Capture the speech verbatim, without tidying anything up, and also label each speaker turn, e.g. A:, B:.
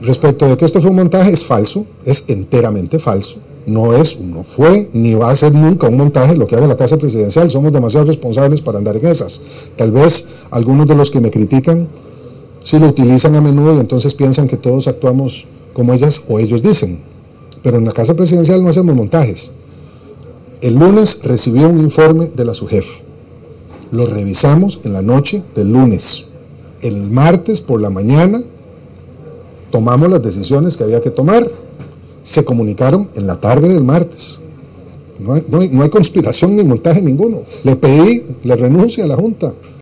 A: respecto de que esto fue un montaje, es falso, es enteramente falso. No es, no fue, ni va a ser nunca un montaje lo que haga la Casa Presidencial. Somos demasiado responsables para andar en esas. Tal vez algunos de los que me critican sí lo utilizan a menudo y entonces piensan que todos actuamos como ellas o ellos dicen. Pero en la Casa Presidencial no hacemos montajes. El lunes recibí un informe de la SUGEF. Lo revisamos en la noche del lunes. El martes por la mañana tomamos las decisiones que había que tomar. Se comunicaron en la tarde del martes. No hay, no hay, no hay conspiración ni montaje ninguno. Le pedí la renuncia a la Junta.